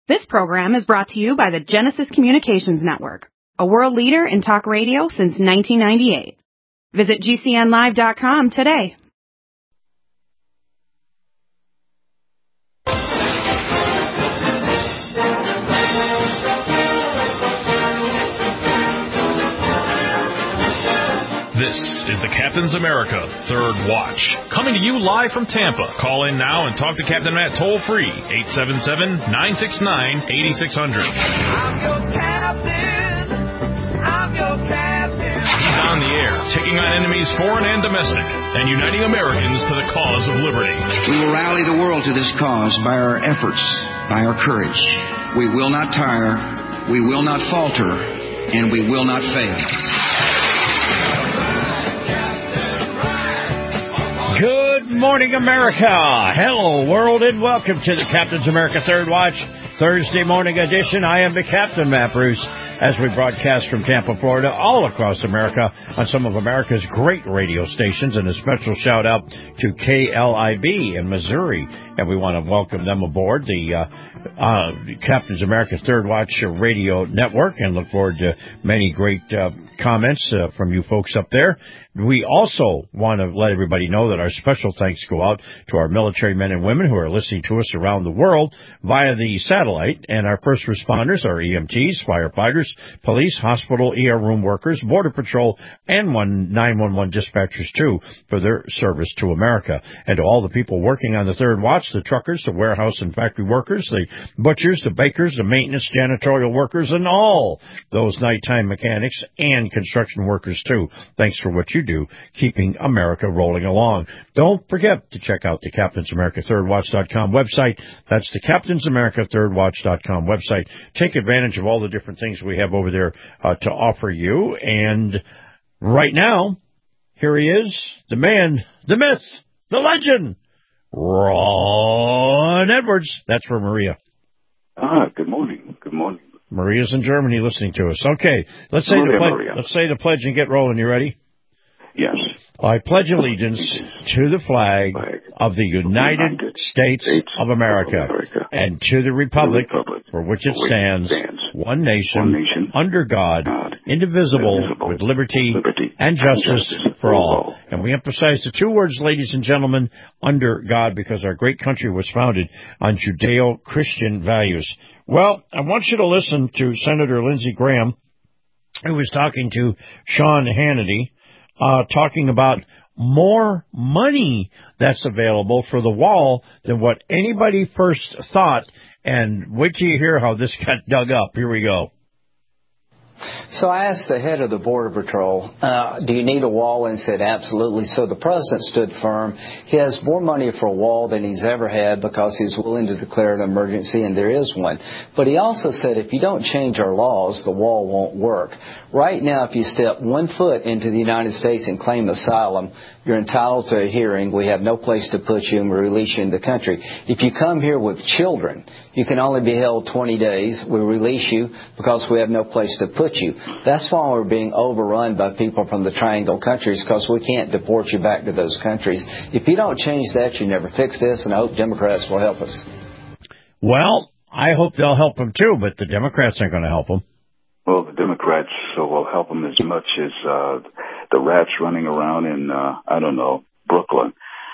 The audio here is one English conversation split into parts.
This program is brought to you by the Genesis Communications Network, a world leader in talk radio since 1998. Visit GCNlive.com today. This is the Captain's America Third Watch, coming to you live from Tampa. Call in now and talk to Captain Matt toll-free, 877-969-8600. I'm your captain. I'm your captain. He's on the air, taking on enemies foreign and domestic, and uniting Americans to the cause of liberty. We will rally the world to this cause by our efforts, by our courage. We will not tire, we will not falter, and we will not fail. Good morning, America. Hello, world, and welcome to the Captain's America Third Watch, Thursday morning edition. I am the Captain, Matt Bruce, as we broadcast from Tampa, Florida, all across America on some of America's great radio stations, and a special shout-out to KLIB in Missouri. And we want to welcome them aboard the Captain's America Third Watch radio network, and look forward to many great comments from you folks up there. We also want to let everybody know that our special thanks go out to our military men and women who are listening to us around the world via the satellite, and our first responders, our EMTs, firefighters, police, hospital, ER room workers, Border Patrol, and 911 dispatchers, too, for their service to America. And to all the people working on the Third Watch, the truckers, the warehouse and factory workers, the butchers, the bakers, the maintenance, janitorial workers, and all those nighttime mechanics and construction workers, too. Thanks for what you do, keeping America rolling along. Don't forget to check out the CaptainsAmericaThirdWatch.com website. That's the CaptainsAmericaThirdWatch.com website. Take advantage of all the different things we have over there to offer you. And right now, here he is, the man, the myth, the legend, Ron Edwards. That's for Maria. Good morning. Good morning. Maria's in Germany listening to us. Okay, let's say the pledge and get rolling. You ready? Yes. I pledge allegiance to the flag of the United States of America and to the republic for which it stands, one nation, under God, indivisible, with liberty and justice for all. And we emphasize the two words, ladies and gentlemen, under God, because our great country was founded on Judeo-Christian values. Well, I want you to listen to Senator Lindsey Graham, who was talking to Sean Hannity, talking about more money that's available for the wall than what anybody first thought. And wait till you hear how this got dug up. Here we go. So I asked the head of the Border Patrol, do you need a wall? And he said, absolutely. So the president stood firm. He has more money for a wall than he's ever had because he's willing to declare an emergency, and there is one. But he also said, if you don't change our laws, the wall won't work. Right now, if you step 1 foot into the United States and claim asylum, you're entitled to a hearing. We have no place to put you, and we release you in the country. If you come here with children, you can only be held 20 days. We release you because we have no place to put you. That's why we're being overrun by people from the Triangle countries, because we can't deport you back to those countries. If you don't change that, you never fix this, and I hope Democrats will help us. Well, I hope they'll help them too, but the Democrats aren't going to help them. Well, the Democrats will help them as much as the rats running around in, Brooklyn.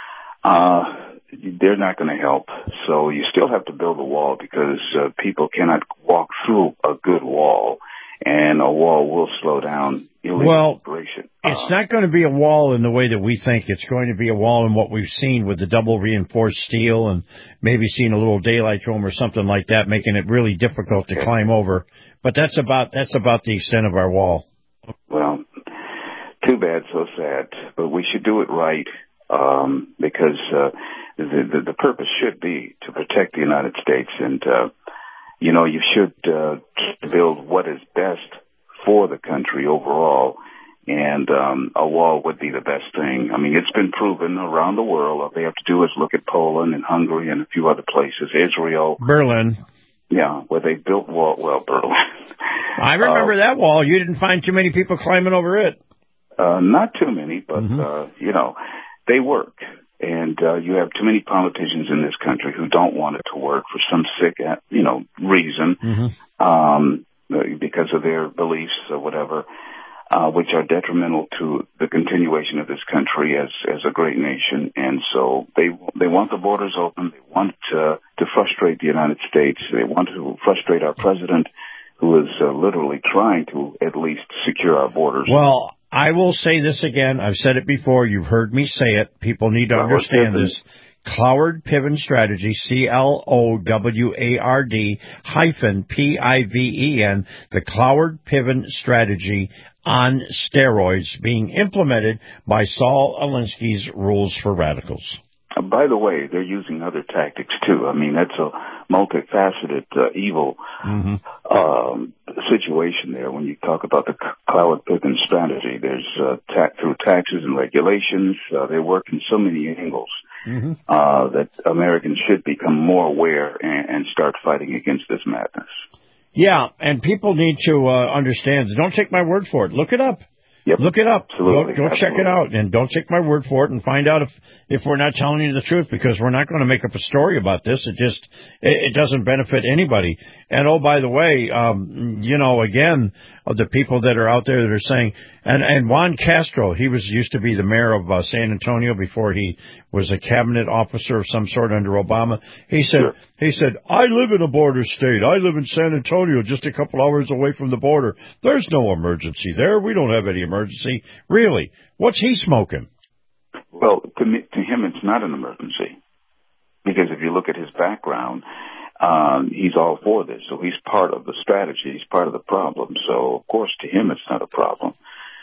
They're not going to help. So you still have to build a wall because people cannot walk through a good wall, and a wall will slow down illegal immigration. It's not going to be a wall in the way that we think. It's going to be a wall in what we've seen with the double reinforced steel, and maybe seeing a little daylight room or something like that, making it really difficult to climb over. But that's about the extent of our wall. Well, too bad, so sad. But we should do it right because the purpose should be to protect the United States, and you should build what is best for the country overall, and a wall would be the best thing. I mean, it's been proven around the world. All they have to do is look at Poland and Hungary and a few other places, Israel. Berlin. Yeah, where they built Berlin. I remember that wall. You didn't find too many people climbing over it. Not too many, but, they work. And you have too many politicians in this country who don't want it to work for some sick, reason, because of their beliefs or whatever, which are detrimental to the continuation of this country as a great nation. And so they want the borders open. They want to frustrate the United States. They want to frustrate our president, who is literally trying to at least secure our borders. Well, I will say this again. I've said it before. You've heard me say it. People need to understand this. Cloward-Piven strategy, CLOWARD-PIVEN, the Cloward-Piven strategy on steroids being implemented by Saul Alinsky's Rules for Radicals. By the way, they're using other tactics, too. I mean, that's a multifaceted, evil situation there when you talk about the Cloward-Piven strategy. There's through taxes and regulations. They work in so many angles that Americans should become more aware and start fighting against this madness. Yeah, and people need to understand. Don't take my word for it. Look it up. Yep. Look it up. Absolutely. Go check it out, and don't take my word for it, and find out if we're not telling you the truth, because we're not going to make up a story about this. It doesn't benefit anybody. And oh, by the way, again, the people that are out there that are saying, and Juan Castro, he used to be the mayor of San Antonio before he was a cabinet officer of some sort under Obama. He said, I live in a border state. I live in San Antonio, just a couple hours away from the border. There's no emergency there. We don't have any emergency. Really? What's he smoking? Well, to him, it's not an emergency, because if you look at his background, he's all for this. So he's part of the strategy. He's part of the problem. So, of course, to him, it's not a problem.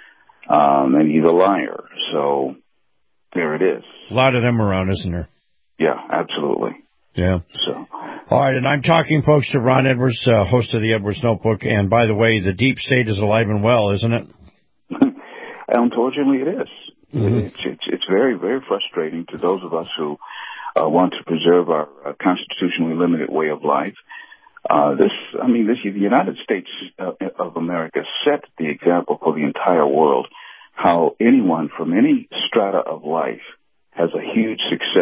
And he's a liar. So there it is. A lot of them around, isn't there? Yeah, absolutely. Yeah. So, all right, and I'm talking, folks, to Ron Edwards, host of the Edwards Notebook. And by the way, the deep state is alive and well, isn't it? Unfortunately, it is. It's very, very frustrating to those of us who want to preserve our constitutionally limited way of life. The United States of America set the example for the entire world, how anyone from any strata of life has a huge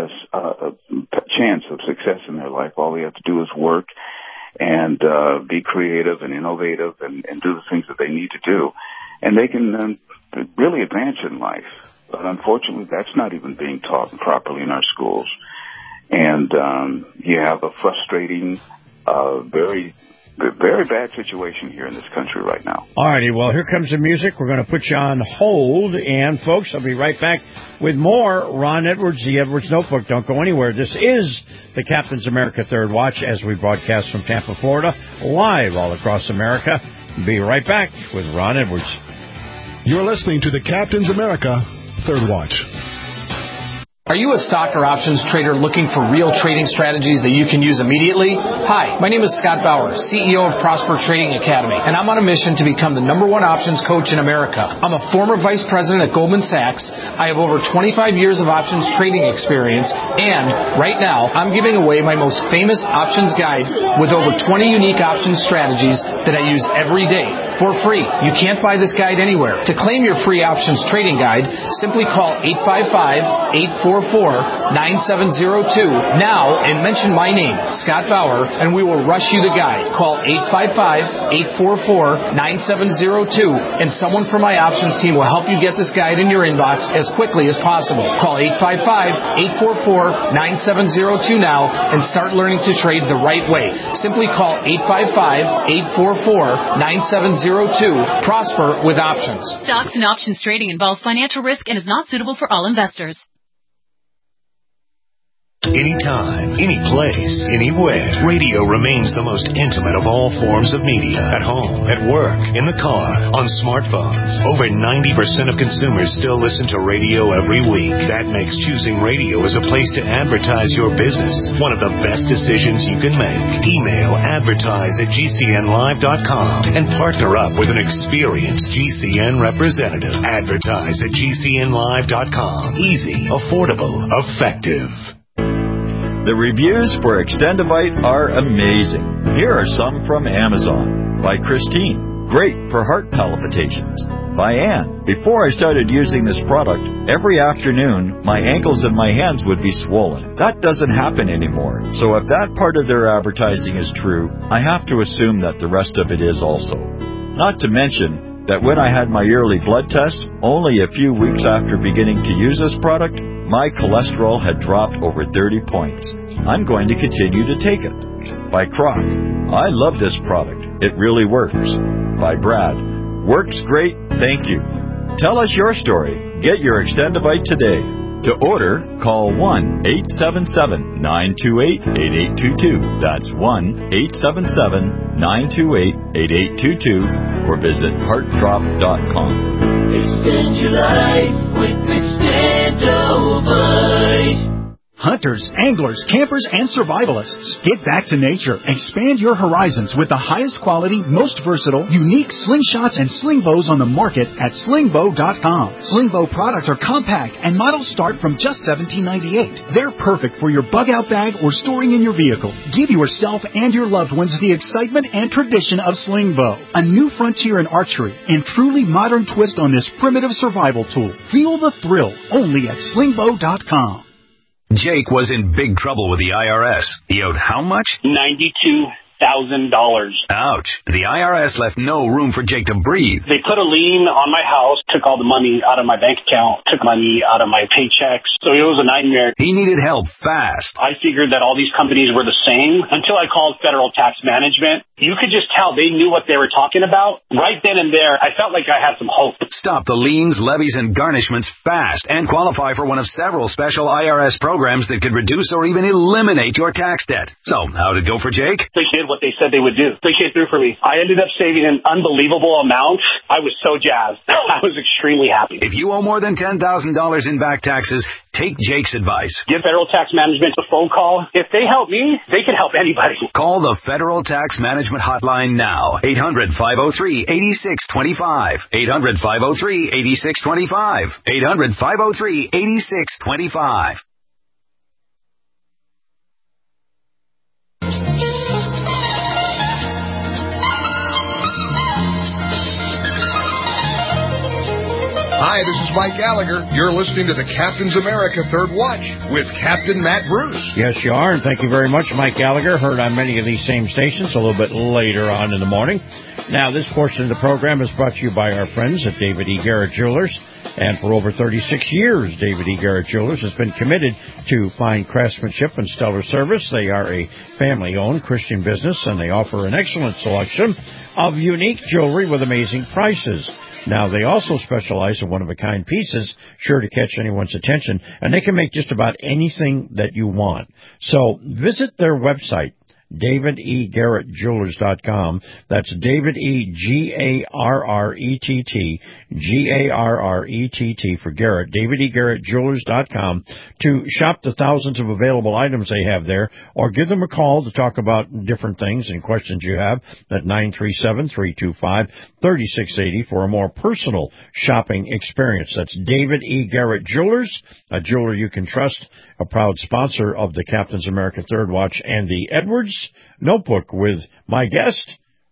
chance of success in their life. All they have to do is work and be creative and innovative and do the things that they need to do. And they can really advance in life. But unfortunately, that's not even being taught properly in our schools. And you have a frustrating, very, very bad situation here in this country right now. All righty, well, here comes the music. We're going to put you on hold. And, folks, I'll be right back with more Ron Edwards, the Edwards Notebook. Don't go anywhere. This is the Captain's America Third Watch as we broadcast from Tampa, Florida, live all across America. Be right back with Ron Edwards. You're listening to the Captain's America Third Watch. Are you a stock or options trader looking for real trading strategies that you can use immediately? Hi, my name is Scott Bauer, CEO of Prosper Trading Academy, and I'm on a mission to become the #1 options coach in America. I'm a former vice president at Goldman Sachs. I have over 25 years of options trading experience, and right now I'm giving away my most famous options guide with over 20 unique options strategies that I use every day for free. You can't buy this guide anywhere. To claim your free options trading guide, simply call 855-844-9702 now and mention my name, Scott Bauer, and we will rush you the guide. Call 855-844-9702 and someone from my options team will help you get this guide in your inbox as quickly as possible. Call 855-844-9702 now and start learning to trade the right way. Simply call 855-844-9702. Prosper with options. Stocks and options trading involves financial risk and is not suitable for all investors. Anytime, any place, anywhere. Radio remains the most intimate of all forms of media. At home, at work, in the car, on smartphones. Over 90% of consumers still listen to radio every week. That makes choosing radio as a place to advertise your business one of the best decisions you can make. Email advertise@gcnlive.com and partner up with an experienced GCN representative. Advertise at gcnlive.com. Easy, affordable, effective. The reviews for Extendivite are amazing. Here are some from Amazon by Christine. Great for heart palpitations. by Ann. Before I started using this product, every afternoon, my ankles and my hands would be swollen. That doesn't happen anymore. So if that part of their advertising is true, I have to assume that the rest of it is also. Not to mention that when I had my yearly blood test, only a few weeks after beginning to use this product, my cholesterol had dropped over 30 points. I'm going to continue to take it. By Croc. I love this product. It really works. By Brad. Works great, thank you. Tell us your story. Get your Extendivite today. To order, call 1-877-928-8822. That's 1-877-928-8822. Or visit heartdrop.com. Extend your life with Extendivite. Hunters, anglers, campers, and survivalists. Get back to nature. Expand your horizons with the highest quality, most versatile, unique slingshots and sling bows on the market at slingbow.com. Slingbow products are compact and models start from just $17.98. They're perfect for your bug-out bag or storing in your vehicle. Give yourself and your loved ones the excitement and tradition of Slingbow, a new frontier in archery and truly modern twist on this primitive survival tool. Feel the thrill only at slingbow.com. Jake was in big trouble with the IRS. He owed how much? $92,000. Ouch. The IRS left no room for Jake to breathe. They put a lien on my house, took all the money out of my bank account, took money out of my paychecks. So it was a nightmare. He needed help fast. I figured that all these companies were the same until I called Federal Tax Management. You could just tell they knew what they were talking about. Right then and there, I felt like I had some hope. Stop the liens, levies, and garnishments fast and qualify for one of several special IRS programs that could reduce or even eliminate your tax debt. So, how did it go for Jake? They did what they said they would do. They came through for me. I ended up saving an unbelievable amount. I was so jazzed. I was extremely happy. If you owe more than $10,000 in back taxes, take Jake's advice. Give Federal Tax Management a phone call. If they help me, they can help anybody. Call the Federal Tax Management Hotline now. 800-503-8625. 800-503-8625. 800-503-8625. Hi, this is Mike Gallagher. You're listening to the Captain's America Third Watch with Captain Matt Bruce. Yes, you are, and thank you very much, Mike Gallagher. Heard on many of these same stations a little bit later on in the morning. Now, this portion of the program is brought to you by our friends at David E. Garrett Jewelers. And for over 36 years, David E. Garrett Jewelers has been committed to fine craftsmanship and stellar service. They are a family-owned Christian business, and they offer an excellent selection of unique jewelry with amazing prices. Now, they also specialize in one-of-a-kind pieces, sure to catch anyone's attention, and they can make just about anything that you want. So visit their website, DavidEGarrettJewelers.com. That's David E. Garrett, Garrett for Garrett. DavidEGarrettJewelers.com to shop the thousands of available items they have there, or give them a call to talk about different things and questions you have at 937-325-3680 for a more personal shopping experience. That's David E. Garrett Jewelers, a jeweler you can trust, a proud sponsor of the Captain's America Third Watch and the Edwards Notebook with my guest,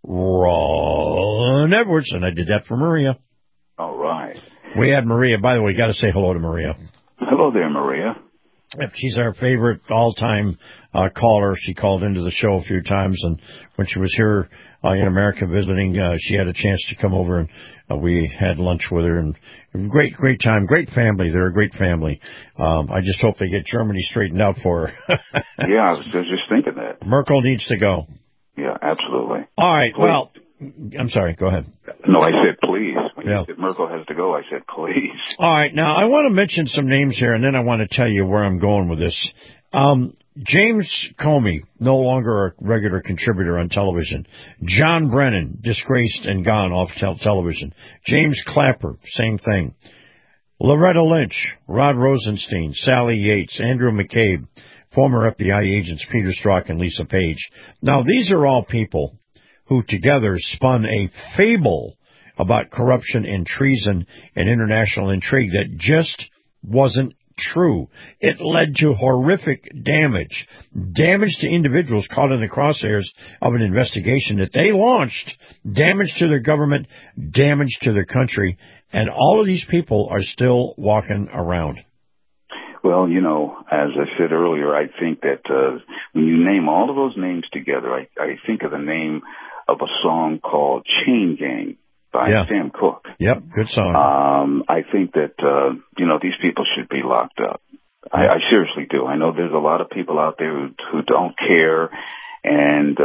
Ron Edwards, and I did that for Maria. All right. We had Maria. By the way, got to say hello to Maria. Hello there, Maria. She's our favorite all-time caller. She called into the show a few times, and when she was here in America visiting, she had a chance to come over, and we had lunch with her, and great time, great family. They're a great family. I just hope they get Germany straightened out for her. Yeah, I was just thinking that. Merkel needs to go. Yeah, absolutely. All right, please. Well, I'm sorry, go ahead. No, I said please. When you said Merkel has to go, I said please. All right, now I want to mention some names here, and then I want to tell you where I'm going with this. James Comey, no longer a regular contributor on television. John Brennan, disgraced and gone off television. James Clapper, same thing. Loretta Lynch, Rod Rosenstein, Sally Yates, Andrew McCabe, former FBI agents Peter Strzok and Lisa Page. Now, these are all people who together spun a fable about corruption and treason and international intrigue that just wasn't true. It led to horrific damage to individuals caught in the crosshairs of an investigation that they launched, damage to their government, damage to their country, and all of these people are still walking around. Well, you know, as I said earlier, I think that when you name all of those names together, I think of the name of a song called Chain Gang by Sam Cooke. Yep, good song. I think that, you know, these people should be locked up. I seriously do. I know there's a lot of people out there who don't care, and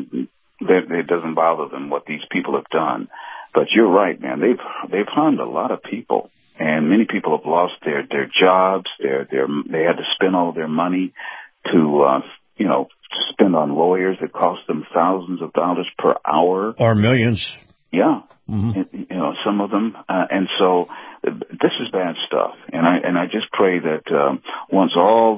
it doesn't bother them what these people have done. But you're right, man. They've harmed a lot of people. And many people have lost their jobs. They had to spend all their money to, you know, spend on lawyers that cost them thousands of dollars per hour. Or millions. Yeah. Mm-hmm. You know, some of them. And so this is bad stuff. And I just pray that, once all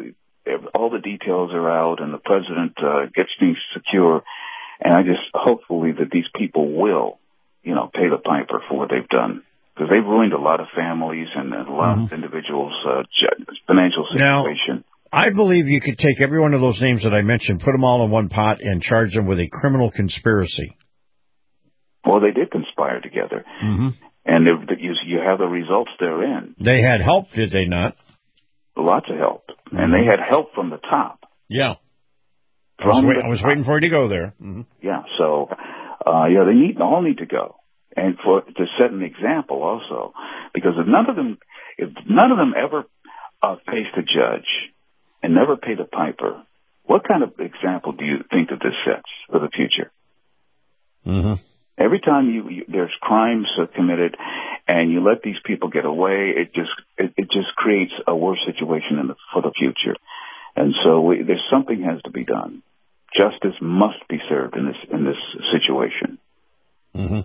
the details are out and the president, gets things secure, and hopefully that these people will, you know, pay the piper for what they've done. Because they've ruined a lot of families and a lot of individuals' financial situation. Now, I believe you could take every one of those names that I mentioned, put them all in one pot, and charge them with a criminal conspiracy. Well, they did conspire together. Mm-hmm. And you have the results therein. They had help, did they not? Lots of help. Mm-hmm. And they had help from the top. Yeah. I was waiting for you to go there. Mm-hmm. Yeah, so, they all need to go. And to set an example also, because if none of them ever faced a judge and never paid a piper, what kind of example do you think that this sets for the future? Mm-hmm. Every time there's crimes committed and you let these people get away, it just creates a worse situation for the future. And so there's something has to be done. Justice must be served in this situation. Mm-hmm.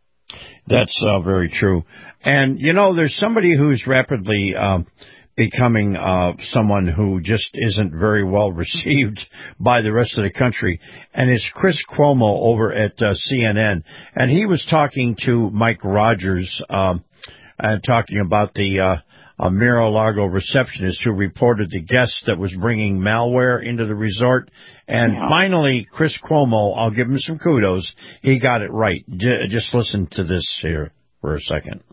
That's very true. And, you know, there's somebody who's rapidly becoming someone who just isn't very well received by the rest of the country, and it's Chris Cuomo over at CNN. And he was talking to Mike Rogers and talking about the Mar-a-Lago receptionist who reported the guest that was bringing malware into the resort. And finally, Chris Cuomo, I'll give him some kudos, he got it right. Just listen to this here for a second.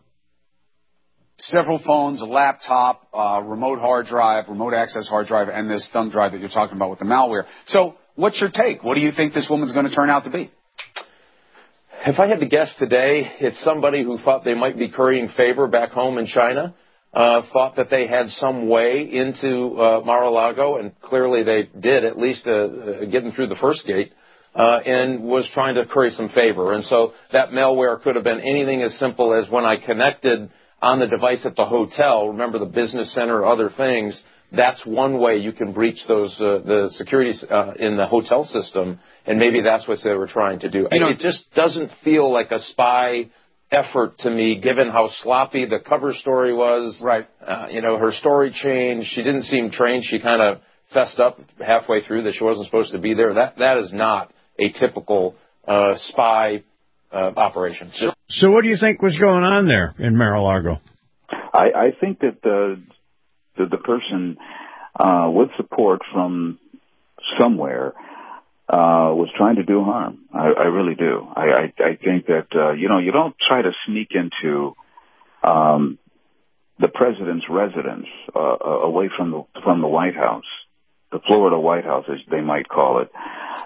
Several phones, a laptop, remote hard drive, remote access hard drive, and this thumb drive that you're talking about with the malware. So what's your take? What do you think this woman's going to turn out to be? If I had to guess today, it's somebody who thought they might be currying favor back home in China. Thought that they had some way into Mar-a-Lago, and clearly they did, at least getting through the first gate, and was trying to curry some favor. And so that malware could have been anything as simple as when I connected on the device at the hotel, remember the business center, other things, that's one way you can breach those the security in the hotel system, and maybe that's what they were trying to do. It just doesn't feel like a spy effort to me, given how sloppy the cover story was. Right. Her story changed. She didn't seem trained. She kind of fessed up halfway through that she wasn't supposed to be there. That is not a typical spy operation. So what do you think was going on there in Mar-a-Lago? I think that the person with support from somewhere was trying to do harm. I really do. I think that, you don't try to sneak into the president's residence away from the White House, the Florida White House, as they might call it,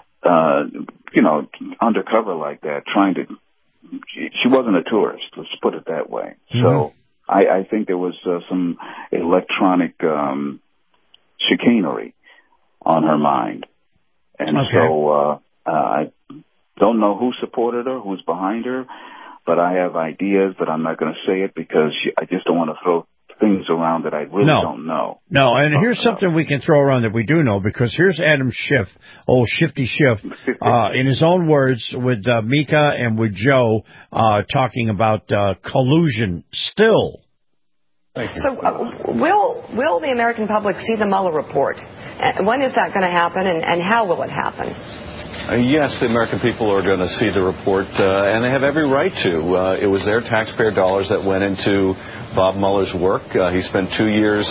undercover like that, trying to... She wasn't a tourist, let's put it that way. Mm-hmm. So I think there was some electronic chicanery on her mind. And so I don't know who supported her, who's behind her, but I have ideas, but I'm not going to say it because I just don't want to throw things around that I really don't know. No, and here's something we can throw around that we do know, because here's Adam Schiff, old Shifty Schiff, in his own words with Mika and with Joe talking about collusion still. So will the American public see the Mueller report? When is that going to happen, and how will it happen? Yes, the American people are going to see the report, and they have every right to. It was their taxpayer dollars that went into Bob Mueller's work. He spent 2 years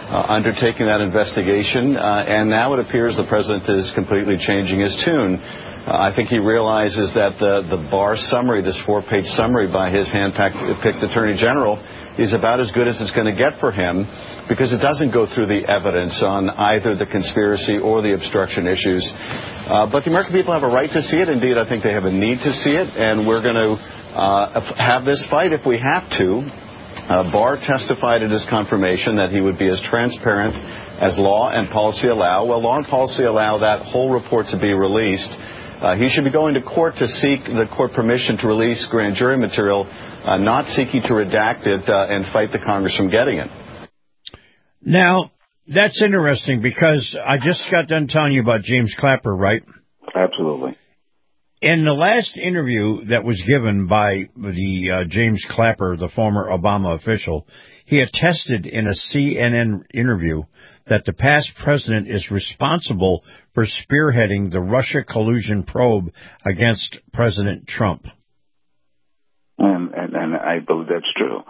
undertaking that investigation, and now it appears the president is completely changing his tune. I think he realizes that the Barr summary, this 4-page summary by his hand-picked Attorney General, is about as good as it's going to get for him, because it doesn't go through the evidence on either the conspiracy or the obstruction issues. But the American people have a right to see it. Indeed, I think they have a need to see it, and we're going to have this fight if we have to. Barr testified at his confirmation that he would be as transparent as law and policy allow. Well, law and policy allow that whole report to be released. He should be going to court to seek the court permission to release grand jury material, not seeking to redact it and fight the Congress from getting it. Now, that's interesting, because I just got done telling you about James Clapper, right? Absolutely. In the last interview that was given by the James Clapper, the former Obama official, he attested in a CNN interview that the past president is responsible for spearheading the Russia collusion probe against President Trump. And I believe that's true.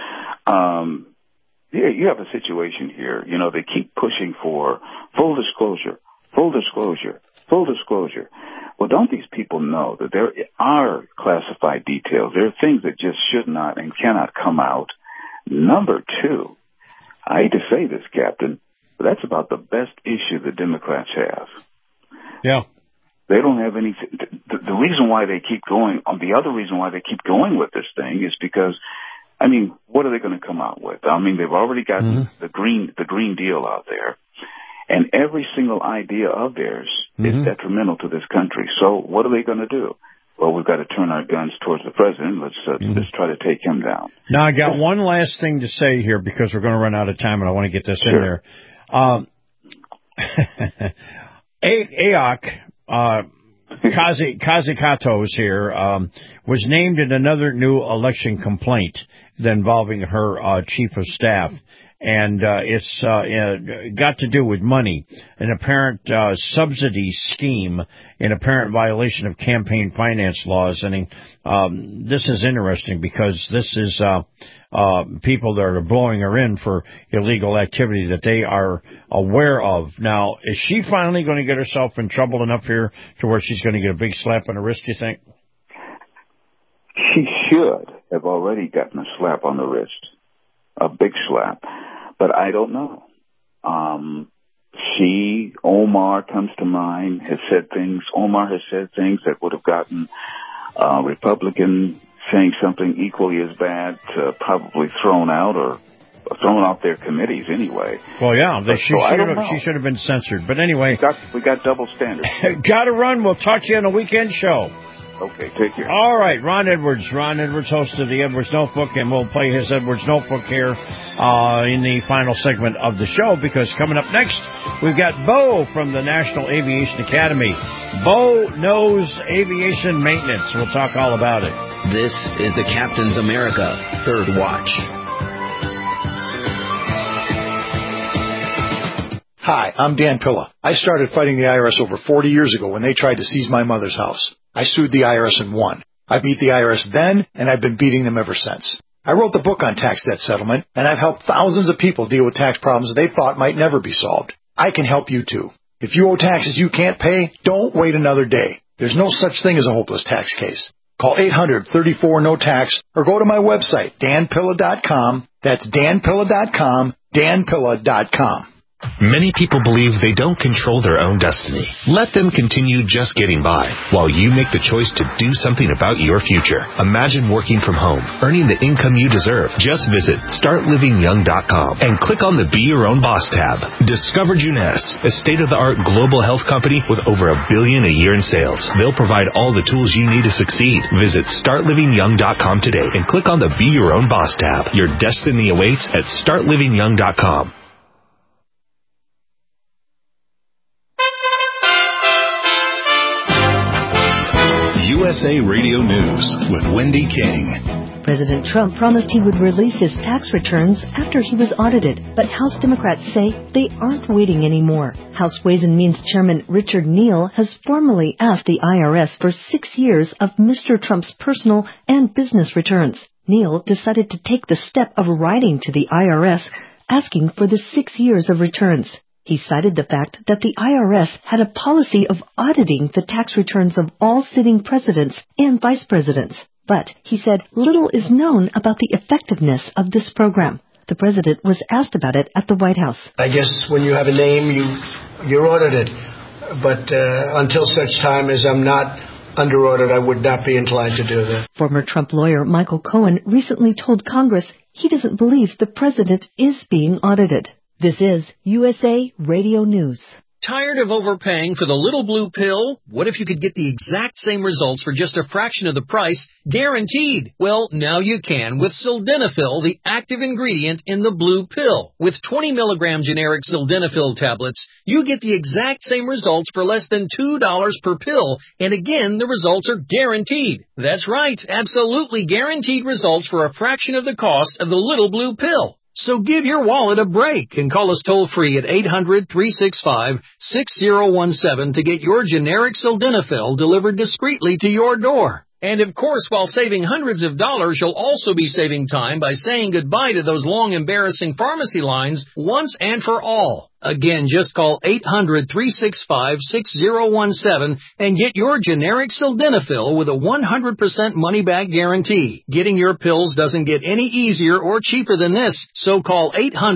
You have a situation here. You know, they keep pushing for full disclosure, full disclosure, full disclosure. Well, don't these people know that there are classified details? There are things that just should not and cannot come out. Number two, I hate to say this, Captain, but that's about the best issue the Democrats have. Yeah. They don't have any. The reason why they keep going, the other reason why they keep going with this thing is because, I mean, what are they going to come out with? I mean, they've already got the Green Deal out there, and every single idea of theirs is detrimental to this country. So what are they going to do? Well, we've got to turn our guns towards the president. Let's try to take him down. Now, I got one last thing to say here, because we're going to run out of time, and I want to get this in there. AOC, Kazikatos here, was named in another new election complaint involving her chief of staff. And it's got to do with money, an apparent subsidy scheme, an apparent violation of campaign finance laws. And this is interesting, because this is people that are blowing her in for illegal activity that they are aware of. Now, is she finally going to get herself in trouble enough here to where she's going to get a big slap on the wrist, you think? She should have already gotten a slap on the wrist, a big slap. But I don't know. Omar comes to mind, Omar has said things that would have gotten Republican saying something equally as bad, probably thrown out their committees anyway. Well, yeah, she should have been censored. But anyway, we got double standards. Got to run. We'll talk to you on the weekend show. Okay, take care. All right, Ron Edwards, host of the Edwards Notebook, and we'll play his Edwards Notebook here in the final segment of the show, because coming up next, we've got Bo from the National Aviation Academy. Bo knows aviation maintenance. We'll talk all about it. This is the Captain's America Third Watch. Hi, I'm Dan Pilla. I started fighting the IRS over 40 years ago when they tried to seize my mother's house. I sued the IRS and won. I beat the IRS then, and I've been beating them ever since. I wrote the book on tax debt settlement, and I've helped thousands of people deal with tax problems they thought might never be solved. I can help you too. If you owe taxes you can't pay, don't wait another day. There's no such thing as a hopeless tax case. Call 800-34-NO-TAX or go to my website, danpilla.com. That's danpilla.com, danpilla.com. Many people believe they don't control their own destiny. Let them continue just getting by while you make the choice to do something about your future. Imagine working from home, earning the income you deserve. Just visit StartLivingYoung.com and click on the Be Your Own Boss tab. Discover Juness, a state-of-the-art global health company with over $1 billion a year in sales. They'll provide all the tools you need to succeed. Visit StartLivingYoung.com today and click on the Be Your Own Boss tab. Your destiny awaits at StartLivingYoung.com. USA Radio News with Wendy King. President Trump promised he would release his tax returns after he was audited, but House Democrats say they aren't waiting anymore. House Ways and Means Chairman Richard Neal has formally asked the IRS for 6 years of Mr. Trump's personal and business returns. Neal decided to take the step of writing to the IRS, asking for the 6 years of returns. He cited the fact that the IRS had a policy of auditing the tax returns of all sitting presidents and vice presidents. But, he said, little is known about the effectiveness of this program. The president was asked about it at the White House. I guess when you have a name, you're audited. But until such time as I'm not under audit, I would not be inclined to do that. Former Trump lawyer Michael Cohen recently told Congress he doesn't believe the president is being audited. This is USA Radio News. Tired of overpaying for the little blue pill? What if you could get the exact same results for just a fraction of the price, guaranteed? Well, now you can with Sildenafil, the active ingredient in the blue pill. With 20 milligram generic Sildenafil tablets, you get the exact same results for less than $2 per pill. And again, the results are guaranteed. That's right, absolutely guaranteed results for a fraction of the cost of the little blue pill. So give your wallet a break and call us toll-free at 800-365-6017 to get your generic Sildenafil delivered discreetly to your door. And of course, while saving hundreds of dollars, you'll also be saving time by saying goodbye to those long, embarrassing pharmacy lines once and for all. Again, just call 800-365-6017 and get your generic Sildenafil with a 100% money-back guarantee. Getting your pills doesn't get any easier or cheaper than this, so call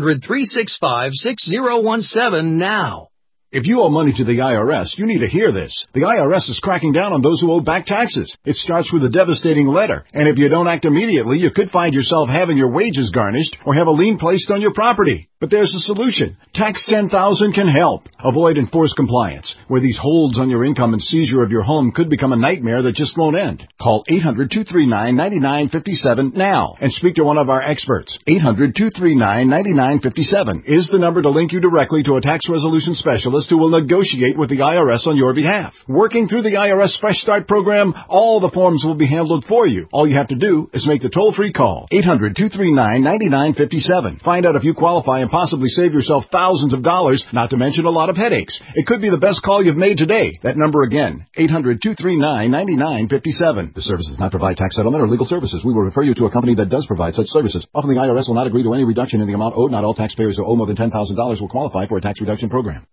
800-365-6017 now. If you owe money to the IRS, you need to hear this. The IRS is cracking down on those who owe back taxes. It starts with a devastating letter, and if you don't act immediately, you could find yourself having your wages garnished or have a lien placed on your property. But there's a solution. Tax 10,000 can help. Avoid enforced compliance, where these holds on your income and seizure of your home could become a nightmare that just won't end. Call 800-239-9957 now and speak to one of our experts. 800-239-9957 is the number to link you directly to a tax resolution specialist who will negotiate with the IRS on your behalf. Working through the IRS Fresh Start program, all the forms will be handled for you. All you have to do is make the toll-free call. 800-239-9957. Find out if you qualify and possibly save yourself thousands of dollars, not to mention a lot of headaches. It could be the best call you've made today. That number again, 800-239-9957. This service does not provide tax settlement or legal services. We will refer you to a company that does provide such services. Often the IRS will not agree to any reduction in the amount owed. Not all taxpayers who owe more than $10,000 will qualify for a tax reduction program.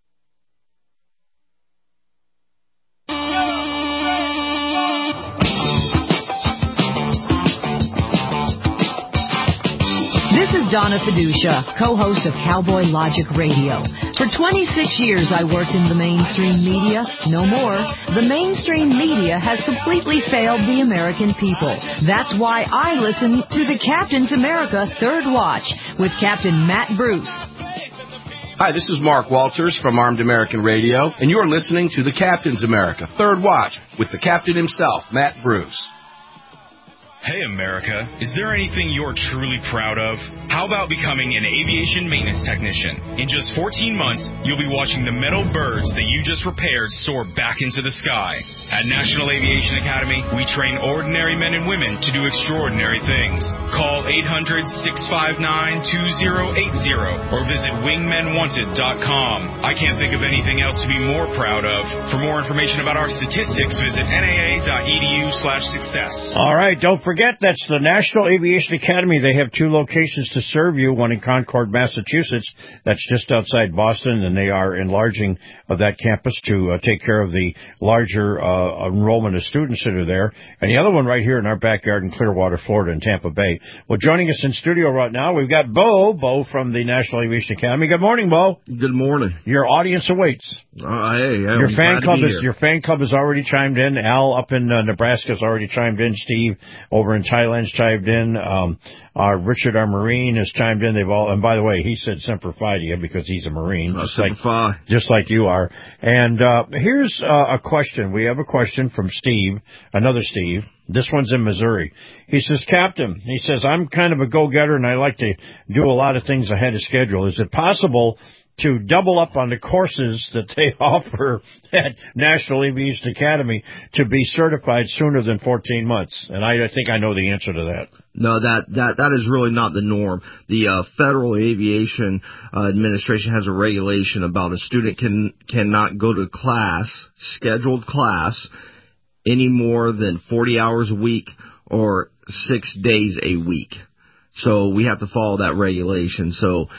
This is Donna Fiducia, co-host of Cowboy Logic Radio. For 26 years I worked in the mainstream media. No more. The mainstream media has completely failed the American people. That's why I listen to the Captain's America Third Watch with Captain Matt Bruce. Hi, this is Mark Walters from Armed American Radio, and you're listening to the Captain's America Third Watch with the Captain himself, Matt Bruce. Hey America, is there anything you're truly proud of? How about becoming an aviation maintenance technician? In just 14 months, you'll be watching the metal birds that you just repaired soar back into the sky. At National Aviation Academy, we train ordinary men and women to do extraordinary things. Call 800-659-2080 or visit wingmenwanted.com. I can't think of anything else to be more proud of. For more information about our statistics, visit naa.edu/success. All right, don't forget, that's the National Aviation Academy. They have 2 locations to serve you, one in Concord, Massachusetts. That's just outside Boston, and they are enlarging that campus to take care of the larger enrollment of students that are there. And the other one right here in our backyard in Clearwater, Florida, in Tampa Bay. Well, joining us in studio right now, we've got Bo from the National Aviation Academy. Good morning, Bo. Good morning. Your audience awaits. Hey, your fan club has already chimed in. Al up in Nebraska has already chimed in. Steve over in Thailand's chimed in. Richard, our Marine, has chimed in. They've all, and by the way, he said Semper Fi to you because he's a Marine, just like you are. And here's a question. We have a question from Steve, another Steve. This one's in Missouri. He says, Captain, he says, I'm kind of a go-getter and I like to do a lot of things ahead of schedule. Is it possible to double up on the courses that they offer at National Aviation Academy to be certified sooner than 14 months? And I think I know the answer to that. No, that is really not the norm. The Federal Aviation Administration has a regulation about a student cannot go to scheduled class, any more than 40 hours a week or 6 days a week. So we have to follow that regulation. So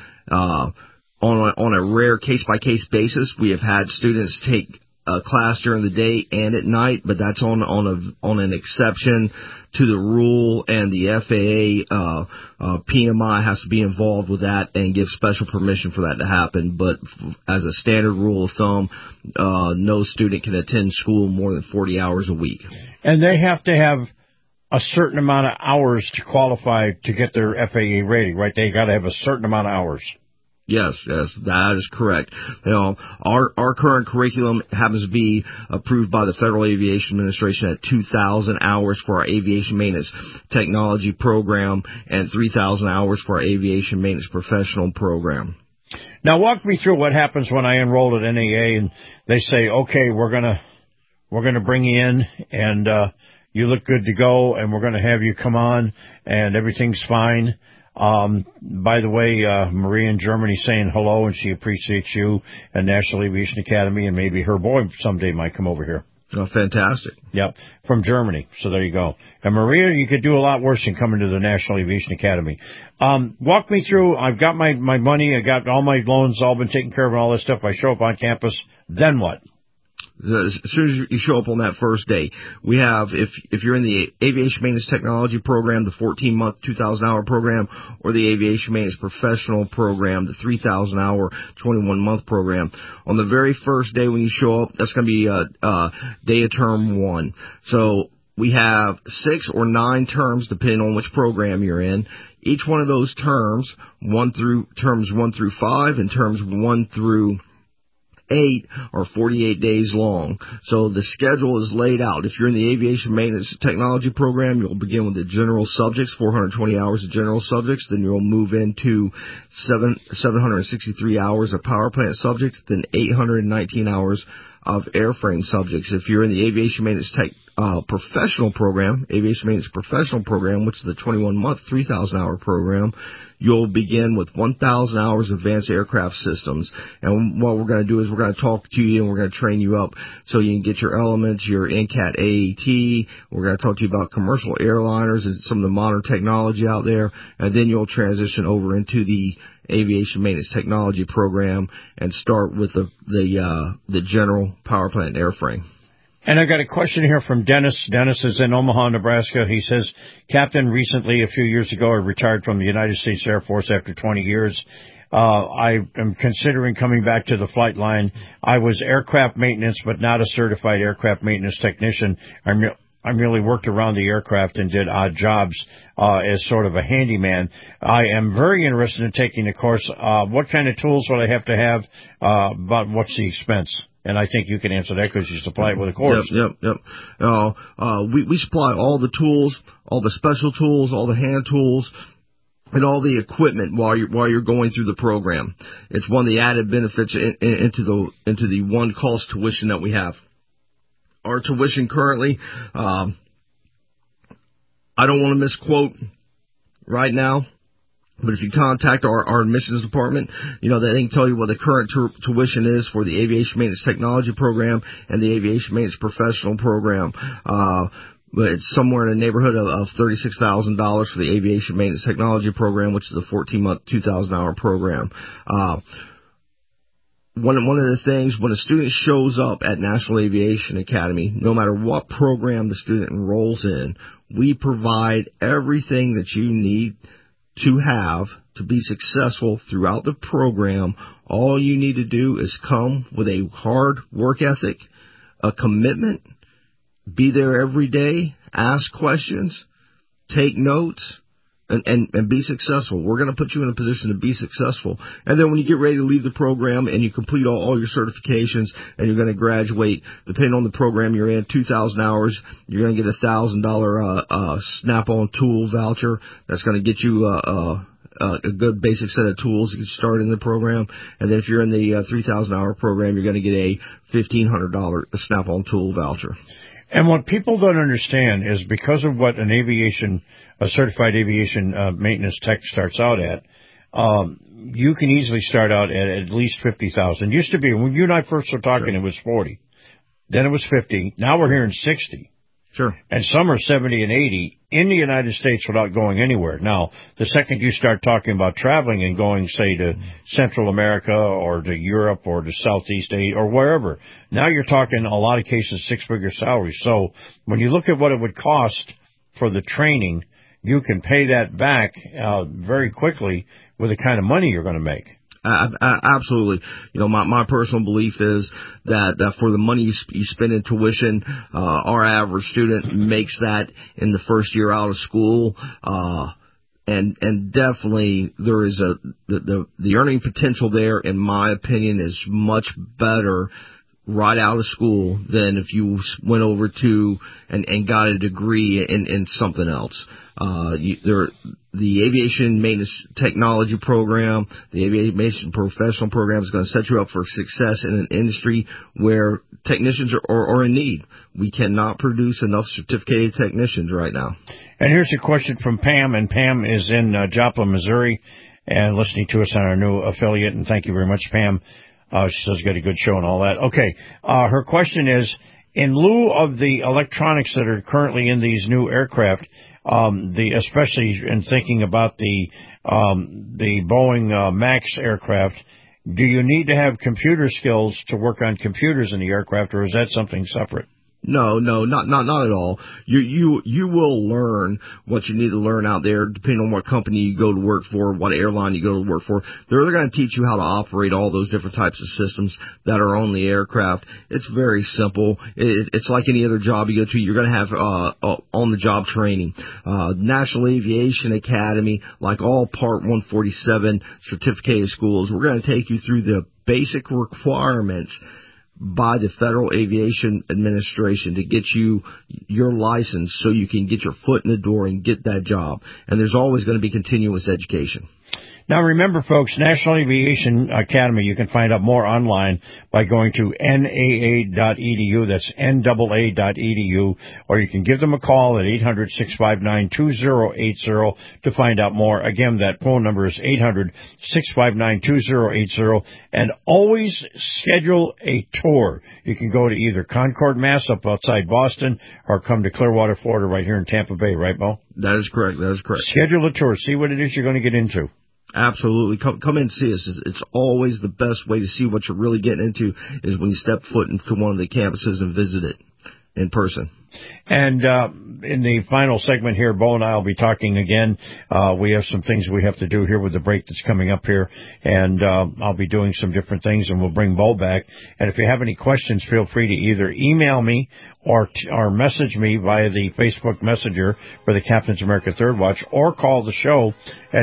on a rare case-by-case basis, we have had students take a class during the day and at night, but that's on an exception to the rule, and the FAA PMI has to be involved with that and give special permission for that to happen. But as a standard rule of thumb, no student can attend school more than 40 hours a week. And they have to have a certain amount of hours to qualify to get their FAA rating, right? They got to have a certain amount of hours. Yes, that is correct. Our current curriculum happens to be approved by the Federal Aviation Administration at 2,000 hours for our aviation maintenance technology program and 3,000 hours for our aviation maintenance professional program. Now, walk me through what happens when I enroll at NAA and they say, "Okay, we're gonna bring you in and you look good to go, and we're gonna have you come on, and everything's fine." By the way, Maria in Germany saying hello, and she appreciates you and National Aviation Academy, and maybe her boy someday might come over here. Oh, fantastic. Yep, from Germany. So there you go. And Maria, you could do a lot worse than coming to the National Aviation Academy. Walk me through. I've got my money. I got all my loans all been taken care of and all this stuff. I show up on campus. Then what? As soon as you show up on that first day, we have, if you're in the Aviation Maintenance Technology Program, the 14-month, 2,000-hour program, or the Aviation Maintenance Professional Program, the 3,000-hour, 21-month program, on the very first day when you show up, that's going to be day of term 1. So we have 6 or 9 terms, depending on which program you're in. Each one of those terms, terms 1 through 5, and terms 1 through 8 are 48 days long. So the schedule is laid out. If you're in the Aviation Maintenance Technology Program, you'll begin with the general subjects, 420 hours of general subjects. Then you'll move into 763 hours of power plant subjects, then 819 hours of airframe subjects. If you're in the Aviation Maintenance Professional Program, Aviation Maintenance Professional Program, which is the 21-month, 3,000-hour program, you'll begin with 1,000 hours of advanced aircraft systems. And what we're going to do is we're going to talk to you and we're going to train you up so you can get your elements, your NCAT AAT. We're going to talk to you about commercial airliners and some of the modern technology out there. And then you'll transition over into the Aviation Maintenance Technology Program and start with the general power plant and airframe. And I've got a question here from Dennis. Dennis is in Omaha, Nebraska. He says, "Captain, recently, a few years ago, I retired from the United States Air Force after 20 years. I am considering coming back to the flight line. I was aircraft maintenance, but not a certified aircraft maintenance technician. I merely worked around the aircraft and did odd jobs as sort of a handyman. I am very interested in taking the course. What kind of tools would I have to have? About what's the expense?" And I think you can answer that because you supply it with a course. Yep. We supply all the tools, all the special tools, all the hand tools, and all the equipment while you're going through the program. It's one of the added benefits into the one cost tuition that we have. Our tuition currently, I don't want to misquote right now, but if you contact our admissions department, they can tell you what the current tuition is for the Aviation Maintenance Technology Program and the Aviation Maintenance Professional Program. But it's somewhere in the neighborhood of $36,000 for the Aviation Maintenance Technology Program, which is a 14-month, 2,000-hour program. One of the things, when a student shows up at National Aviation Academy, no matter what program the student enrolls in, we provide everything that you need to have to be successful throughout the program. All you need to do is come with a hard work ethic, a commitment, be there every day, ask questions, take notes, and be successful. We're going to put you in a position to be successful. And then when you get ready to leave the program and you complete all your certifications and you're going to graduate, depending on the program you're in, 2,000 hours, you're going to get $1,000 Snap-on tool voucher. That's going to get you a good basic set of tools to get started in the program. And then if you're in the 3,000-hour program, you're going to get a $1,500 Snap-on tool voucher. And what people don't understand is because of what a certified aviation maintenance tech starts out at, you can easily start out at least $50,000. Used to be, when you and I first were talking, It was 40. Then it was 50. Now we're hearing 60. Sure. And some are 70 and 80 in the United States without going anywhere. Now, the second you start talking about traveling and going, say, to Central America or to Europe or to Southeast Asia or wherever, now you're talking a lot of cases six-figure salaries. So when you look at what it would cost for the training, you can pay that back very quickly with the kind of money you're going to make. Absolutely. You know, my personal belief is that for the money you spend in tuition, our average student makes that in the first year out of school. And definitely there is the earning potential there, in my opinion, is much better right out of school than if you went over to and got a degree in something else. The Aviation Maintenance Technology Program, the Aviation Professional Program is going to set you up for success in an industry where technicians are in need. We cannot produce enough certificated technicians right now. And here's a question from Pam, and Pam is in Joplin, Missouri, and listening to us on our new affiliate, and thank you very much, Pam. She says got a good show and all that. Okay, her question is, in lieu of the electronics that are currently in these new aircraft, especially in thinking about the Boeing MAX aircraft, do you need to have computer skills to work on computers in the aircraft, or is that something separate? No, not at all. You will learn what you need to learn out there, depending on what company you go to work for, what airline you go to work for. They're going to teach you how to operate all those different types of systems that are on the aircraft. It's very simple. It's like any other job you go to. You're going to have on-the-job training. National Aviation Academy, like all Part 147 certificated schools, we're going to take you through the basic requirements by the Federal Aviation Administration to get you your license so you can get your foot in the door and get that job. And there's always going to be continuous education. Now remember, folks, National Aviation Academy, you can find out more online by going to NAA.edu. That's NAA.edu. Or you can give them a call at 800-659-2080 to find out more. Again, that phone number is 800-659-2080. And always schedule a tour. You can go to either Concord, Mass, up outside Boston, or come to Clearwater, Florida, right here in Tampa Bay, right, Mo? That is correct. Schedule a tour. See what it is you're going to get into. Absolutely. Come in and see us. It's always the best way to see what you're really getting into is when you step foot into one of the campuses and visit it in person. And in the final segment here, Bo and I will be talking again. We have some things we have to do here with the break that's coming up here, and I'll be doing some different things, and we'll bring Bo back. And if you have any questions, feel free to either email me or message me via the Facebook Messenger for the Captain's America Third Watch, or call the show at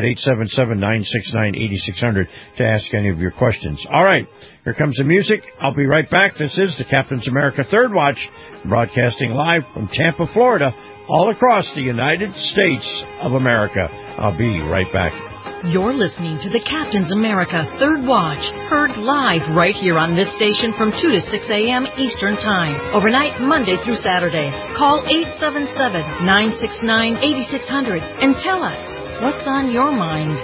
877-969-8600 to ask any of your questions. All right, here comes the music. I'll be right back. This is the Captain's America Third Watch, broadcasting live from Tampa, Florida, all across the United States of America. I'll be right back. You're listening to the Captain's America Third Watch, heard live right here on this station from 2 to 6 a.m. Eastern Time, overnight Monday through Saturday. Call 877-969-8600 and tell us what's on your mind.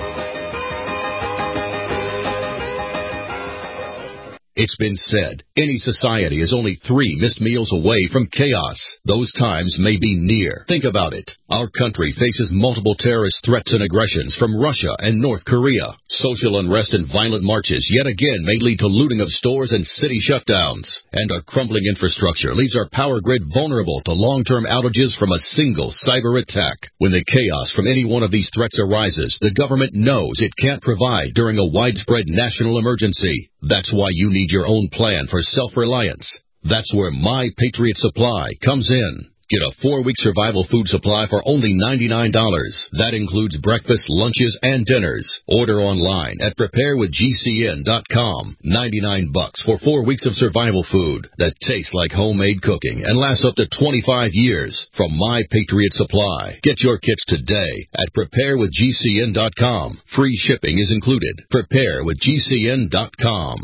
It's been said, any society is only 3 missed meals away from chaos. Those times may be near. Think about it. Our country faces multiple terrorist threats and aggressions from Russia and North Korea. Social unrest and violent marches yet again may lead to looting of stores and city shutdowns. And our crumbling infrastructure leaves our power grid vulnerable to long-term outages from a single cyber attack. When the chaos from any one of these threats arises, the government knows it can't provide during a widespread national emergency. That's why you need your own plan for self-reliance. That's where My Patriot Supply comes in. Get a 4-week survival food supply for only $99. That includes breakfast, lunches, and dinners. Order online at preparewithgcn.com. $99 for 4 weeks of survival food that tastes like homemade cooking and lasts up to 25 years from My Patriot Supply. Get your kits today at preparewithgcn.com. Free shipping is included. Preparewithgcn.com.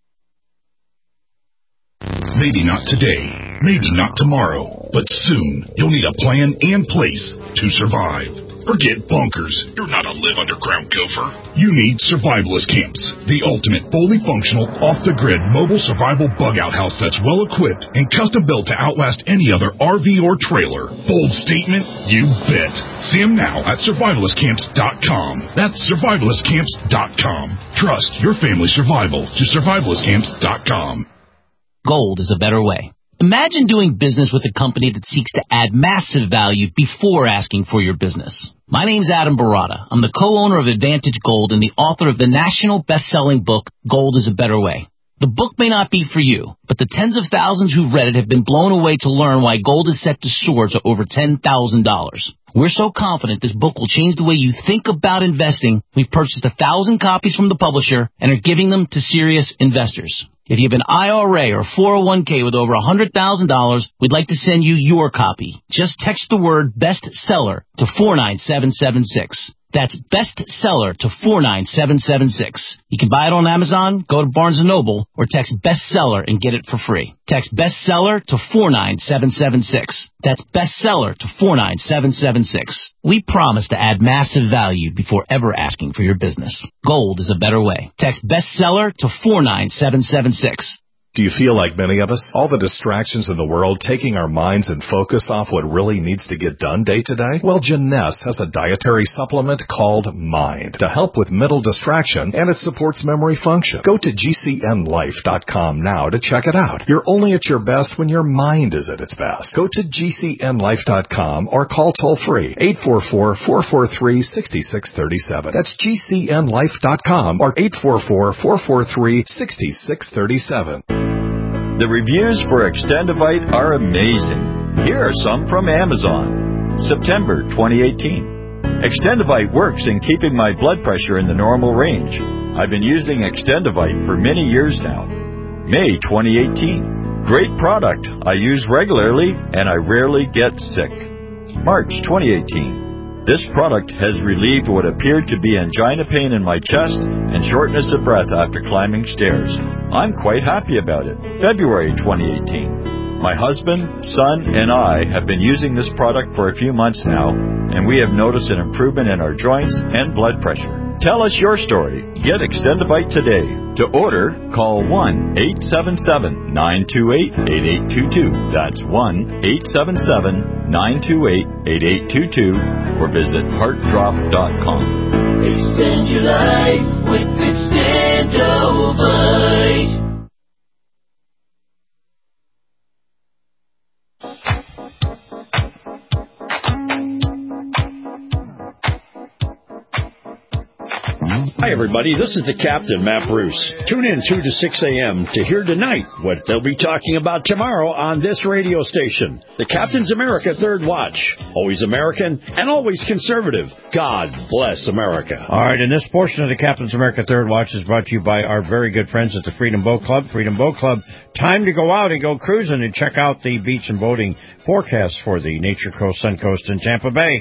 Maybe not today, maybe not tomorrow, but soon you'll need a plan and place to survive. Forget bunkers. You're not a live underground gopher. You need Survivalist Camps, the ultimate fully functional, off-the-grid mobile survival bug-out house that's well-equipped and custom-built to outlast any other RV or trailer. Bold statement? You bet. See them now at survivalistcamps.com. That's survivalistcamps.com. Trust your family's survival to survivalistcamps.com. Gold is a better way. Imagine doing business with a company that seeks to add massive value before asking for your business. My name's Adam Barata. I'm the co-owner of Advantage Gold and the author of the national best-selling book, Gold is a Better Way. The book may not be for you, but the tens of thousands who've read it have been blown away to learn why gold is set to soar to over $10,000. We're so confident this book will change the way you think about investing, we've purchased 1,000 copies from the publisher and are giving them to serious investors. If you have an IRA or 401k with over $100,000, we'd like to send you your copy. Just text the word bestseller to 49776. That's bestseller to 49776. You can buy it on Amazon, go to Barnes & Noble, or text bestseller and get it for free. Text bestseller to 49776. That's bestseller to 49776. We promise to add massive value before ever asking for your business. Gold is a better way. Text bestseller to 49776. Do you feel like many of us? All the distractions in the world taking our minds and focus off what really needs to get done day to day? Well, Jeunesse has a dietary supplement called Mind to help with mental distraction, and it supports memory function. Go to GCNlife.com now to check it out. You're only at your best when your mind is at its best. Go to GCNlife.com or call toll-free 844-443-6637. That's GCNlife.com or 844-443-6637. The reviews for Extendivite are amazing. Here are some from Amazon. September 2018. Extendivite works in keeping my blood pressure in the normal range. I've been using Extendivite for many years now. May 2018. Great product. I use regularly and I rarely get sick. March 2018. This product has relieved what appeared to be angina pain in my chest and shortness of breath after climbing stairs. I'm quite happy about it. February 2018. My husband, son, and I have been using this product for a few months now, and we have noticed an improvement in our joints and blood pressure. Tell us your story. Get Extendivite today. To order, call 1-877-928-8822. That's 1-877-928-8822. Or visit heartdrop.com. Extend your life with Extendivite. Hi, everybody. This is the Captain, Matt Bruce. Tune in 2 to 6 a.m. to hear tonight what they'll be talking about tomorrow on this radio station. The Captain's America Third Watch. Always American and always conservative. God bless America. All right, and this portion of the Captain's America Third Watch is brought to you by our very good friends at the Freedom Boat Club. Freedom Boat Club, time to go out and go cruising and check out the beach and boating forecast for the Nature Coast, Suncoast, and Tampa Bay.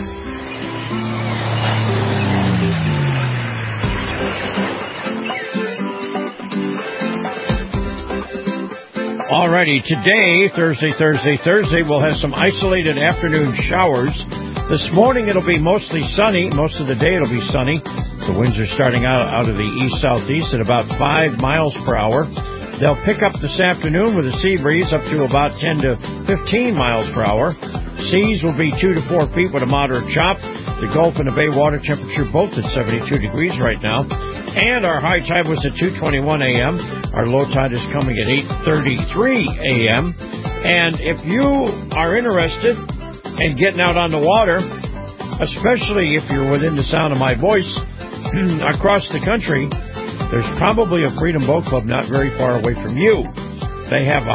Alrighty, today, Thursday, we'll have some isolated afternoon showers. This morning it'll be mostly sunny. Most of the day it'll be sunny. The winds are starting out of the east-southeast at about 5 miles per hour. They'll pick up this afternoon with a sea breeze up to about 10 to 15 miles per hour. Seas will be 2 to 4 feet with a moderate chop. The Gulf and the Bay water temperature both at 72 degrees right now. And our high tide was at 2:21 a.m. Our low tide is coming at 8:33 a.m. And if you are interested in getting out on the water, especially if you're within the sound of my voice, across the country, there's probably a Freedom Boat Club not very far away from you. They have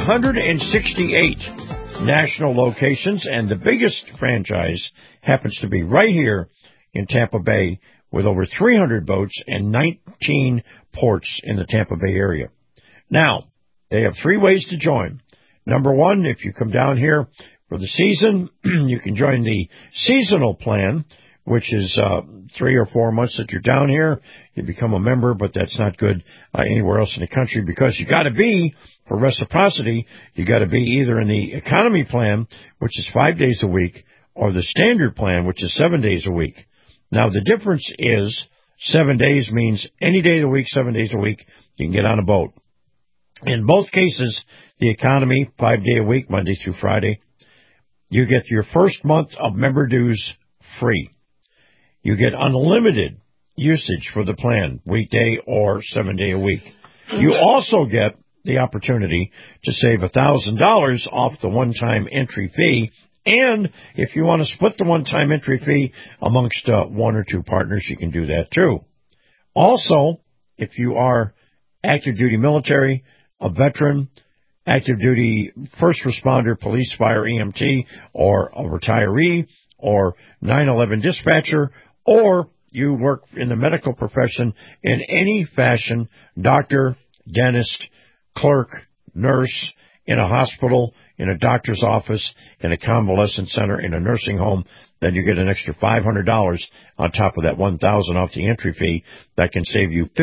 168 national locations, and the biggest franchise happens to be right here in Tampa Bay, with over 300 boats and 19 ports in the Tampa Bay area. Now, they have 3 ways to join. Number 1, if you come down here for the season, you can join the seasonal plan, which is 3 or 4 months that you're down here. You become a member, but that's not good anywhere else in the country, because you got to be, for reciprocity, you got to be either in the economy plan, which is 5 days a week, or the standard plan, which is 7 days a week. Now, the difference is 7 days means any day of the week, 7 days a week, you can get on a boat. In both cases, the economy, 5 day a week, Monday through Friday, you get your first month of member dues free. You get unlimited usage for the plan, weekday or 7 day a week. You also get the opportunity to save $1,000 off the one-time entry fee. And if you want to split the one-time entry fee amongst one or two partners, you can do that too. Also, if you are active duty military, a veteran, active duty first responder, police, fire, EMT, or a retiree, or 9/11 dispatcher, or you work in the medical profession in any fashion, doctor, dentist, clerk, nurse, in a hospital, in a doctor's office, in a convalescent center, in a nursing home, then you get an extra $500 on top of that $1,000 off the entry fee. That can save you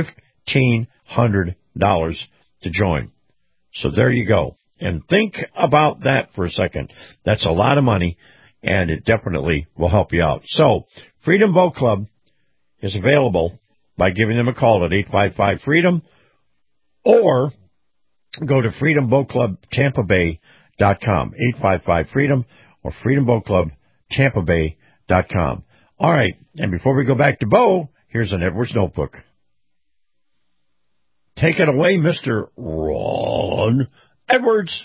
$1,500 to join. So there you go. And think about that for a second. That's a lot of money, and it definitely will help you out. So Freedom Boat Club is available by giving them a call at 855-FREEDOM, or go to freedomboatclubtampabay.com, 855-FREEDOM, or freedomboatclubtampabay.com. All right, and before we go back to Bo, here's an Edwards Notebook. Take it away, Mr. Ron Edwards.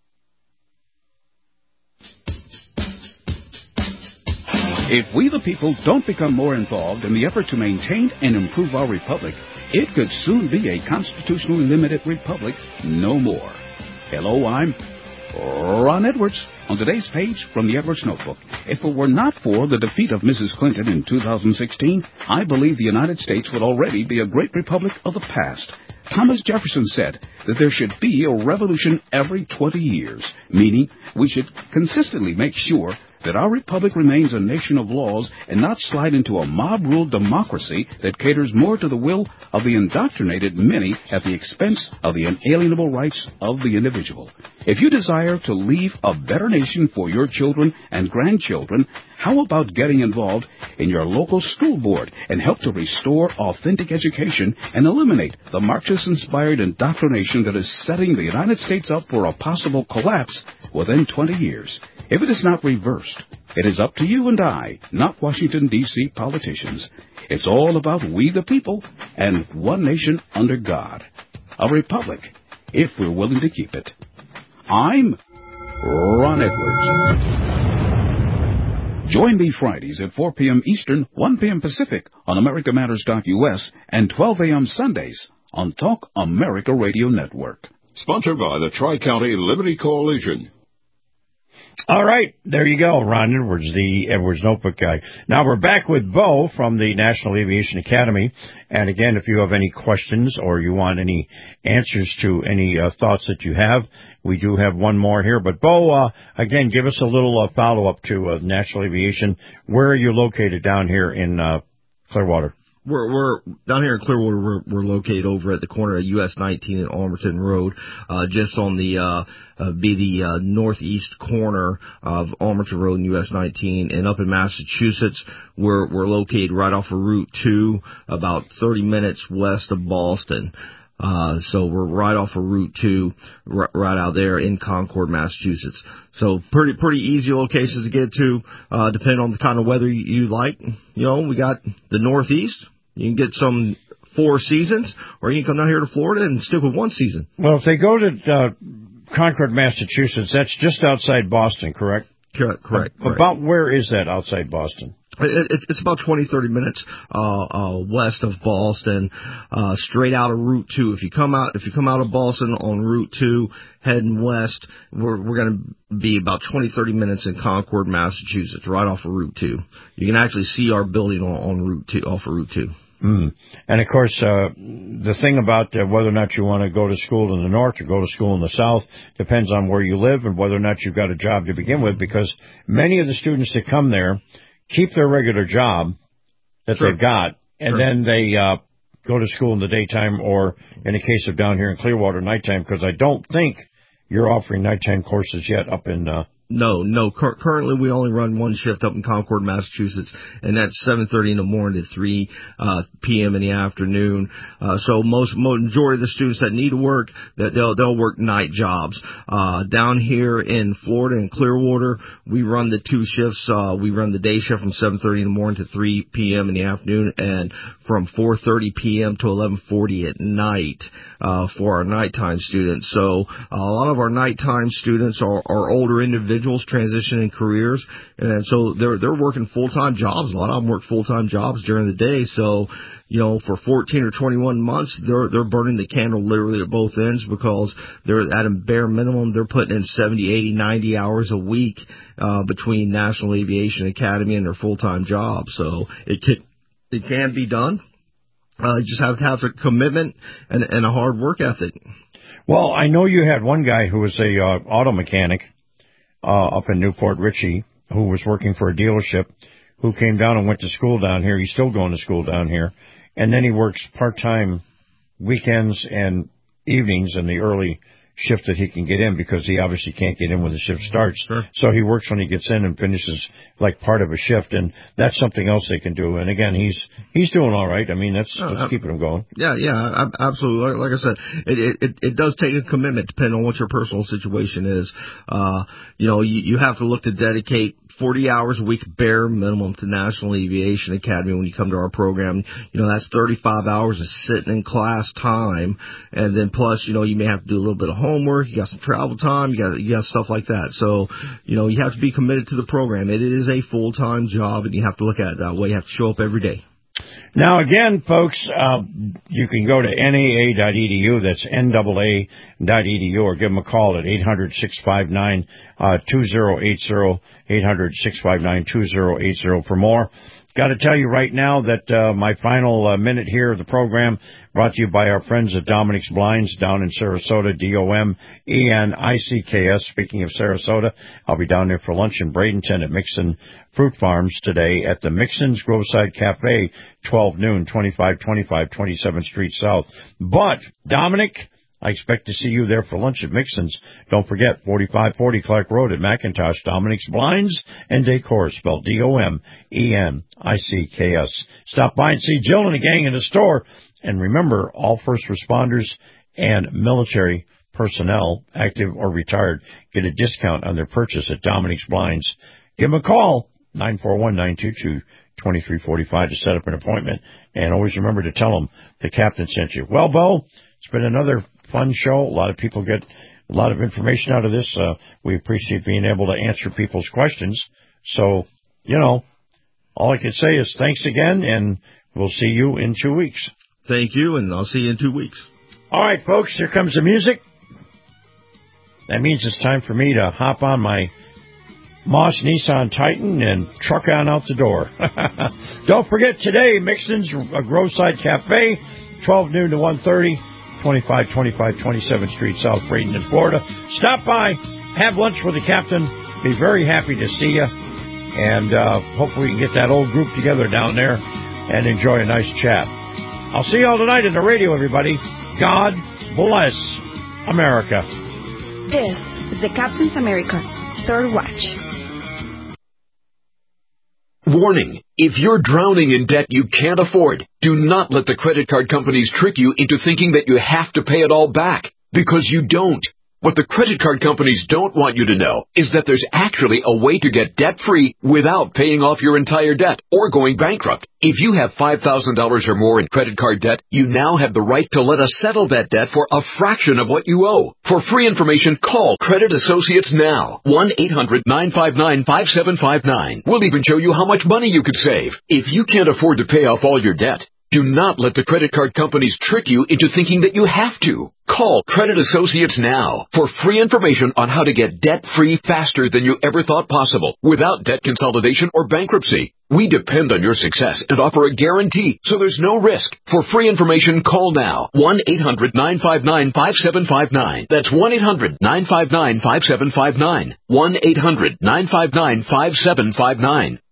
If we the people don't become more involved in the effort to maintain and improve our republic, it could soon be a constitutionally limited republic no more. Hello, I'm Ron Edwards. On today's page from the Edwards Notebook, if it were not for the defeat of Mrs. Clinton in 2016, I believe the United States would already be a great republic of the past. Thomas Jefferson said that there should be a revolution every 20 years, meaning we should consistently make sure that our republic remains a nation of laws and not slide into a mob-ruled democracy that caters more to the will of the indoctrinated many at the expense of the inalienable rights of the individual. If you desire to leave a better nation for your children and grandchildren, how about getting involved in your local school board and help to restore authentic education and eliminate the Marxist-inspired indoctrination that is setting the United States up for a possible collapse within 20 years? If it is not reversed, it is up to you and I, not Washington, D.C. politicians. It's all about we the people and one nation under God. A republic, if we're willing to keep it. I'm Ron Edwards. Join me Fridays at 4 p.m. Eastern, 1 p.m. Pacific on AmericaMatters.us and 12 a.m. Sundays on Talk America Radio Network. Sponsored by the Tri-County Liberty Coalition. All right, there you go, Ron Edwards, the Edwards Notebook guy. Now we're back with Bo from the National Aviation Academy. And again, if you have any questions or you want any answers to any thoughts that you have, we do have one more here. But Bo, again, give us a little follow-up to National Aviation. Where are you located down here in Clearwater? We're down here in Clearwater. We're located over at the corner of US 19 and Almerton Road, just on the northeast corner of Almerton Road and US 19. And up in Massachusetts, we're located right off of Route 2, about 30 minutes west of Boston. So we're right off of Route 2, right out there in Concord, Massachusetts. So pretty easy locations to get to, depending on the kind of weather you like. You know, we got the Northeast. You can get some 4 seasons, or you can come down here to Florida and stick with 1 season. Well, if they go to Concord, Massachusetts, that's just outside Boston, correct? Correct. About where is that outside Boston? It's about 20-30 minutes west of Boston, straight out of Route 2. If you come out of Boston on Route 2, heading west, we're going to be about 20-30 minutes in Concord, Massachusetts, right off of Route 2. You can actually see our building on Route 2, off of Route 2. And of course, the thing about whether or not you want to go to school in the north or go to school in the south depends on where you live and whether or not you've got a job to begin with, because many of the students that come there keep their regular job that they've got, and then they go to school in the daytime, or in the case of down here in Clearwater, nighttime, because I don't think you're offering nighttime courses yet up in No. Currently, we only run one shift up in Concord, Massachusetts, and that's 7:30 in the morning to 3 p.m. in the afternoon. So majority of the students that need to work, they'll work night jobs. Down here in Florida in Clearwater, we run the two shifts. We run the day shift from 7:30 in the morning to 3 p.m. in the afternoon, and from 4:30 p.m. to 11:40 at night for our nighttime students. So a lot of our nighttime students are older individuals transitioning careers, and so they're working full-time jobs. A lot of them work full-time jobs during the day. So, for 14 or 21 months, they're burning the candle literally at both ends, because they're at a bare minimum, they're putting in 70, 80, 90 hours a week between National Aviation Academy and their full-time jobs. So it can be done. You just have to have a commitment and a hard work ethic. Well, I know you had one guy who was a auto mechanic up in Newport Richey, who was working for a dealership, who came down and went to school down here. He's still going to school down here. And then he works part-time weekends and evenings in the early shift that he can get in, because he obviously can't get in when the shift starts. Sure. So he works when he gets in and finishes like part of a shift, and that's something else they can do. And again, he's doing all right. I mean, that's keeping him going. Yeah, absolutely. Like I said, it does take a commitment depending on what your personal situation is. You have to look to dedicate 40 hours a week bare minimum to National Aviation Academy when you come to our program. That's 35 hours of sitting in class time, and then plus, you may have to do a little bit of homework, you got some travel time, you got stuff like that. So, you have to be committed to the program. It is a full-time job, and you have to look at it that way. You have to show up every day. Now, again, folks, you can go to NAA.edu, that's NAA.edu, or give them a call at 800-659-2080, 800-659-2080 for more. Got to tell you right now that my final minute here of the program brought to you by our friends at Dominic's Blinds down in Sarasota, DOMENICKS. Speaking of Sarasota, I'll be down there for lunch in Bradenton at Mixon Fruit Farms today at the Mixon's Groveside Cafe, 12 noon, 2525 27th Street South. But, Dominic, I expect to see you there for lunch at Mixon's. Don't forget, 4540 Clark Road at McIntosh. Dominic's Blinds and Decor, spelled DOMENICKS. Stop by and see Jill and the gang in the store. And remember, all first responders and military personnel, active or retired, get a discount on their purchase at Dominic's Blinds. Give them a call, 941-922-2345, to set up an appointment. And always remember to tell them the captain sent you. Well, Bo, it's been another fun show. A lot of people get a lot of information out of this. We appreciate being able to answer people's questions. So, all I can say is thanks again, and we'll see you in 2 weeks. Thank you, and I'll see you in 2 weeks. All right, folks, here comes the music. That means it's time for me to hop on my Moss Nissan Titan and truck on out the door. Don't forget today, Mixon's Groveside Cafe, 12 noon to 1:30. 2525 27th Street, South Bradenton, Florida. Stop by, have lunch with the captain. Be very happy to see you. And hopefully we can get that old group together down there and enjoy a nice chat. I'll see you all tonight on the radio, everybody. God bless America. This is the Captain's America Third Watch. Warning, if you're drowning in debt you can't afford, do not let the credit card companies trick you into thinking that you have to pay it all back, because you don't. What the credit card companies don't want you to know is that there's actually a way to get debt-free without paying off your entire debt or going bankrupt. If you have $5,000 or more in credit card debt, you now have the right to let us settle that debt for a fraction of what you owe. For free information, call Credit Associates now. 1-800-959-5759. We'll even show you how much money you could save. If you can't afford to pay off all your debt, do not let the credit card companies trick you into thinking that you have to. Call Credit Associates now for free information on how to get debt-free faster than you ever thought possible, without debt consolidation or bankruptcy. We depend on your success and offer a guarantee, so there's no risk. For free information, call now. 1-800-959-5759. That's 1-800-959-5759. 1-800-959-5759.